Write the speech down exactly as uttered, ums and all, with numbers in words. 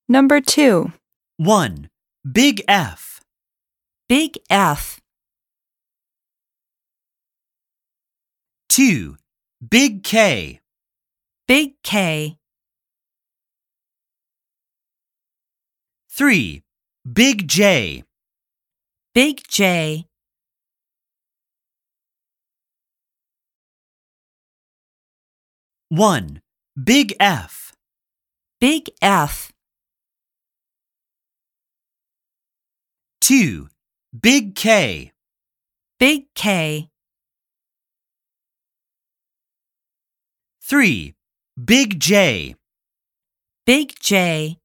Number two. one. Big F. Big F. two. Big K. Big K. three. Big J. Big J. one. Big F. Big F. two. Big K. Big K. three. Big J. Big J.